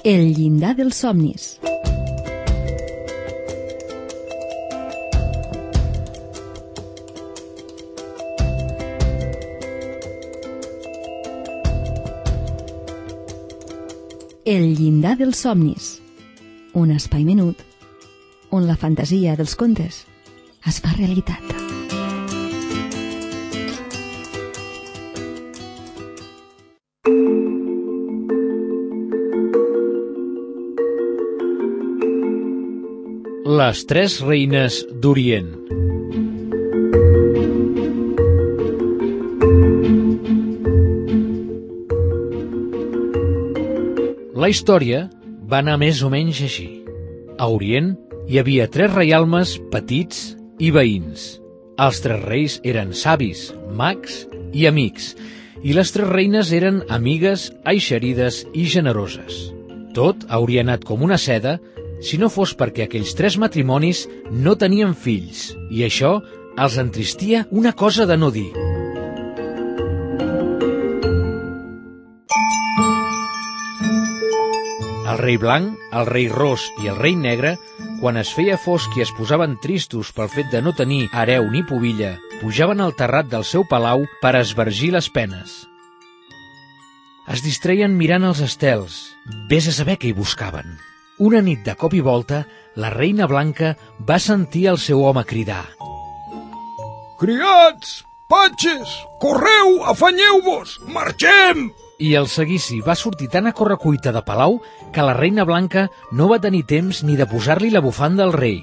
El llindar dels somnis. El llindar dels somnis. Un espai menut on la fantasia dels contes es fa realitat. Les tres reines d'Orient. La història va anar més o menys així. A Orient hi havia tres reialmes petits i veïns. Els tres reis eren savis, mags i amics, i les tres reines eren amigues, eixerides i generoses. Tot hauria anat com una seda si no fos perquè aquells tres matrimonis no tenien fills, i això els entristia una cosa de no dir. El rei blanc, el rei ros i el rei negre, quan es feia fosc i es posaven tristos pel fet de no tenir hereu ni pubilla, pujaven al terrat del seu palau per esbargir les penes. Es distreien mirant els estels, vés a saber què hi buscaven. Una nit, de cop i volta, la reina blanca va sentir el seu home cridar: «Criats! Patges! Correu! Afanyeu-vos! Marxem!» I el seguici va sortir tan a correcuita de palau que la reina blanca no va tenir temps ni de posar-li la bufanda al rei.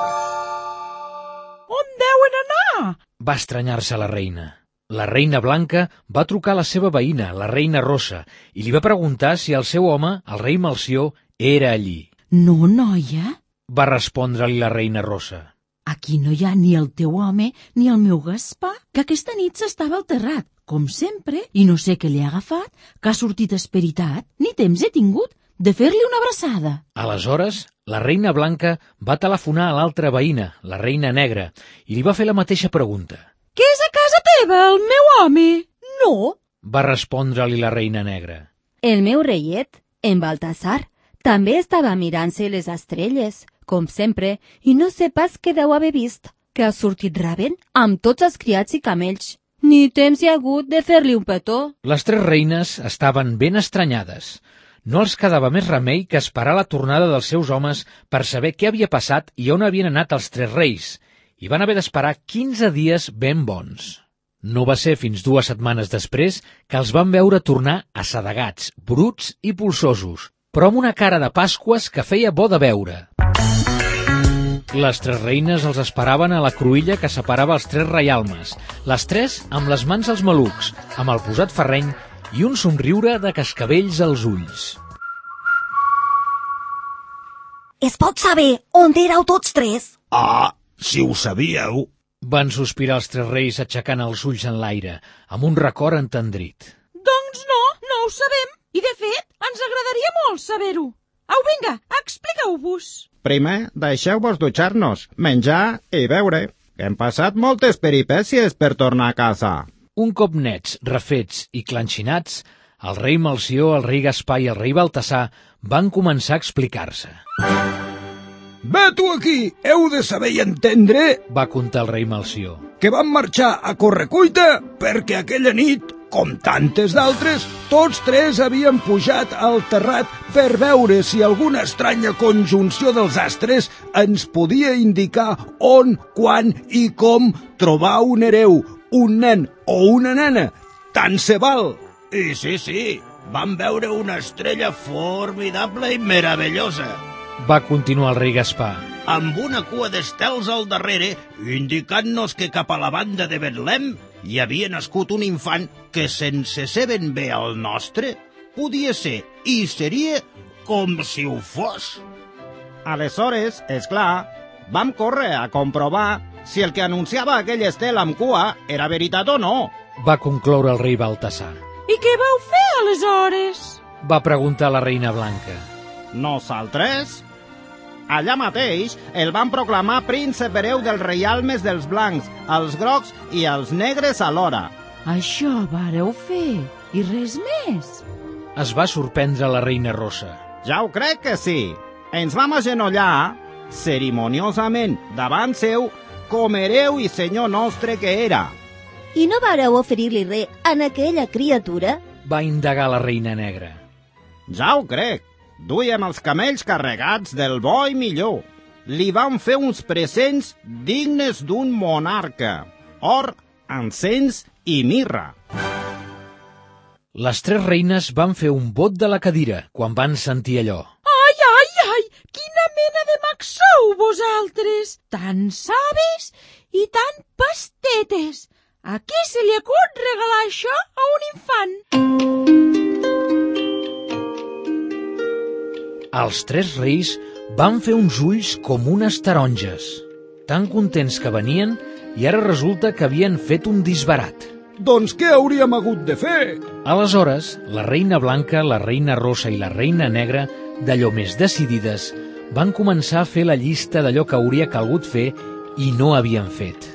«On deuen anar?» Va estranyar-se la reina. La reina blanca va trucar a la seva veïna, la reina rossa, i li va preguntar si el seu home, el rei Melcior, era allí. «No, noia», va respondre-li la reina rossa. «Aquí no hi ha ni el teu home ni el meu Gaspar, que aquesta nit s'estava al terrat, com sempre, i no sé què li ha agafat, que ha sortit esperitat, ni temps he tingut de fer-li una abraçada». Aleshores, la reina blanca va telefonar a l'altra veïna, la reina negra, i li va fer la mateixa pregunta. «Què és a casa teva, el meu home?» «No», va respondre-li la reina negra. El meu reiet, en Baltasar, també estava mirant-se les estrelles, com sempre, i no sé pas què deu haver vist, que ha sortit rabent amb tots els criats i camells. Ni temps hi ha hagut de fer-li un petó. Les tres reines estaven ben estranyades. No els quedava més remei que esperar la tornada dels seus homes per saber què havia passat i on havien anat els tres reis, i van haver d'esperar 15 dies ben bons. No va ser fins 2 setmanes després que els van veure tornar assedegats, bruts i polsosos, però amb una cara de Pasques que feia bo de veure. Les tres reines els esperaven a la cruïlla que separava els tres reialmes, les tres amb les mans als malucs, amb el posat ferreny i un somriure de cascavells als ulls. Es pot saber on éreu tots tres? Ah, si ho sabíeu. Van sospirar els tres reis aixecant els ulls en l'aire, amb un record entendrit. «Doncs no ho sabem. I, de fet, ens agradaria molt saber-ho. Au, vinga, expliqueu-vos». Primer, deixeu-vos dutxar-nos, menjar i beure. Hem passat moltes peripècies per tornar a casa. Un cop nets, refets i clanxinats, el rei Melcior, el rei Gaspar i el rei Baltasar van començar a explicar-se. «Vet-ho aquí! Heu de saber i entendre», va contar el rei Melcior, «que vam marxar a correcuita perquè aquella nit, com tantes d'altres, tots tres havien pujat al terrat per veure si alguna estranya conjunció dels astres ens podia indicar on, quan i com trobar un hereu, un nen o una nena. Tant se val!» I sí, vam veure una estrella formidable i meravellosa, va continuar el rei Gaspar, amb una cua d'estels al darrere, indicant-nos que cap a la banda de Betlem hi havia nascut un infant que, sense ser ben bé el nostre, podia ser i seria com si ho fos. Aleshores, és clar, vam córrer a comprovar si el que anunciava aquell estel amb cua era veritat o no. Va concloure el rei Baltasar. «I què vau fer, aleshores?» va preguntar la reina blanca. Nosaltres? Allà mateix el van proclamar príncep hereu dels reialmes dels blancs, els grocs i els negres alhora. «Això vareu fer, i res més?» Es va sorprendre la reina rossa. Ja ho crec que sí. Ens vam agenollar, cerimoniosament, davant seu, com hereu i senyor nostre que era. I no vareu oferir-li res a aquella criatura? Va indagar la reina negra. Ja ho crec. Duíem els camells carregats del bo i millor. Li vam fer uns presents dignes d'un monarca. Or, encens i mirra. Les 3 reines van fer un bot de la cadira quan van sentir allò. Ai, ai, ai! Quina mena de mags sou vosaltres! Tan savis i tan pastetes! A qui se li acut regalar això a un infant? Els 3 reis van fer uns ulls com unes taronges, tan contents que venien i ara resulta que havien fet un disbarat. Doncs què hauríem hagut de fer? Aleshores, la reina blanca, la reina rossa i la reina negra, d'allò més decidides, van començar a fer la llista d'allò que hauria calgut fer i no havien fet.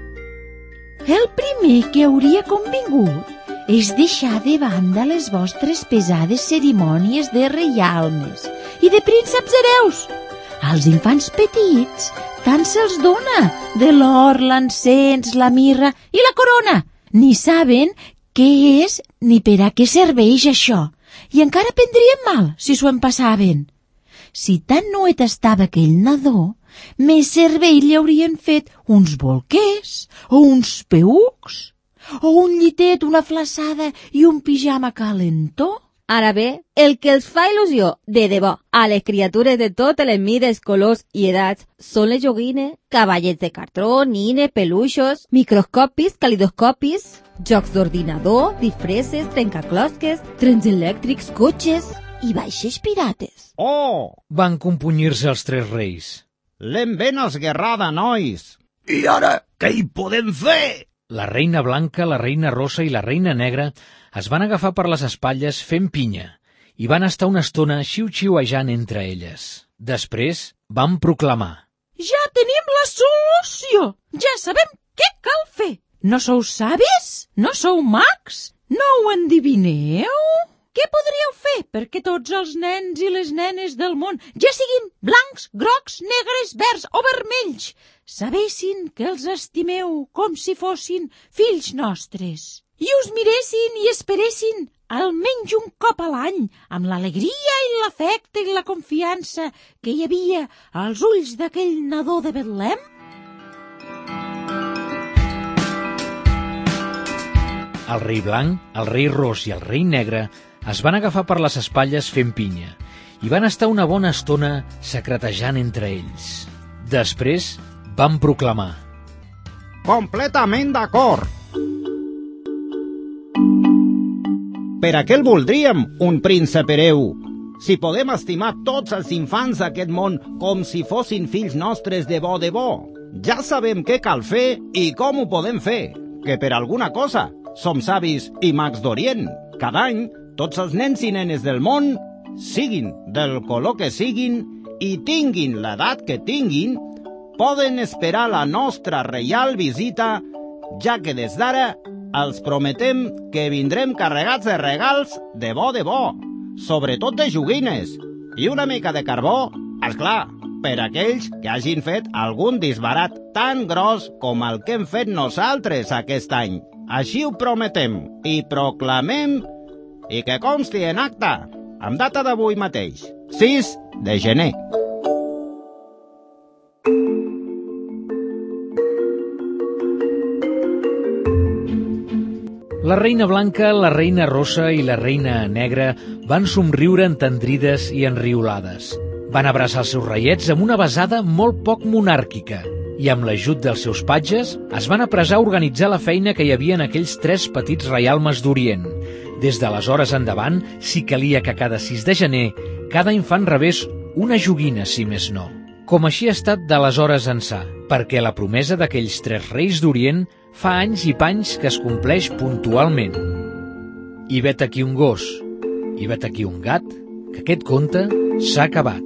El primer que hauria convingut és deixar de banda les vostres pesades cerimònies de reialmes i de prínceps hereus. Als infants petits tant se'ls dona de l'or, l'encens, la mirra i la corona. Ni saben què és ni per a què serveix això, i encara prendrien mal si s'ho empassaven. Si tan nuet estava aquell nadó, més servei li haurien fet uns bolquers, o uns peucs, o un llitet, una flaçada i un pijama calentó. Ara bé, el que els fa il·lusió, de debò, a les criatures de totes les mides, colors i edats són les joguines, cavallets de cartró, nines, peluixos, microscopis, calidoscopis, jocs d'ordinador, disfresses, trencaclosques, trens elèctrics, cotxes i vaixells pirates. Oh! Van compunyir-se els 3 reis. L'hem ben esguerrada, nois. I ara, què hi podem fer? La reina blanca, la reina rossa i la reina negra es van agafar per les espatlles fent pinya i van estar una estona xiu-xiuejant entre elles. Després van proclamar: Ja tenim la solució! Ja sabem què cal fer! No sou savis? No sou mags? No ho endivineu? Què podríeu fer perquè tots els nens i les nenes del món, ja siguin blancs, grocs, negres, verds o vermells, sabessin que els estimeu com si fossin fills nostres i us miressin i esperessin almenys un cop a l'any amb l'alegria i l'afecte i la confiança que hi havia als ulls d'aquell nadó de Betlem? El rei blanc, el rei ros i el rei negre es van agafar per les espatlles fent pinya i van estar una bona estona secretejant entre ells. Després van proclamar: Completament d'acord. Per a què el voldríem, un príncep hereu? Si podem estimar tots els infants d'aquest món com si fossin fills nostres de bo, ja sabem què cal fer i com ho podem fer, que per alguna cosa som savis i mags d'Orient. Cada any, tots els nens i nenes del món, siguin del color que siguin i tinguin l'edat que tinguin, poden esperar la nostra reial visita, ja que des d'ara els prometem que vindrem carregats de regals de bo, sobretot de joguines, i una mica de carbó, esclar, per aquells que hagin fet algun disbarat tan gros com el que hem fet nosaltres aquest any. Així ho prometem i proclamem, i que consti en acta, amb data d'avui mateix, 6 de gener. La reina blanca, la reina rossa i la reina negra van somriure entendrides i enriolades. Van abraçar els seus reiets amb una besada molt poc monàrquica i amb l'ajut dels seus patges es van apressar a organitzar la feina que hi havia en aquells 3 petits reialmes d'Orient. Des d'aleshores endavant, si calia que cada 6 de gener cada infant rebés una joguina, si més no. Com així ha estat d'aleshores ençà, perquè la promesa d'aquells 3 reis d'Orient fa anys i panys que es compleix puntualment. I vet aquí un gos, i vet aquí un gat, que aquest conte s'ha acabat.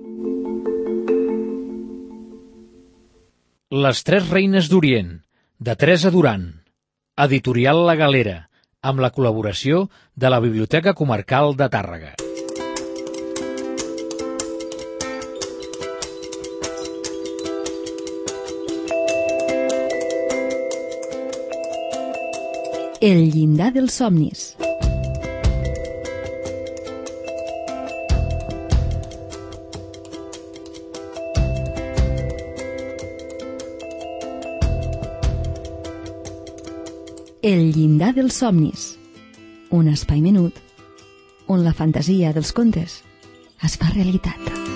Les 3 reines d'Orient, de Teresa Duran. Editorial La Galera, amb la col·laboració de la Biblioteca Comarcal de Tàrrega. El llindar dels somnis. El llindar dels somnis. Un espai menut on la fantasia dels contes es fa realitat.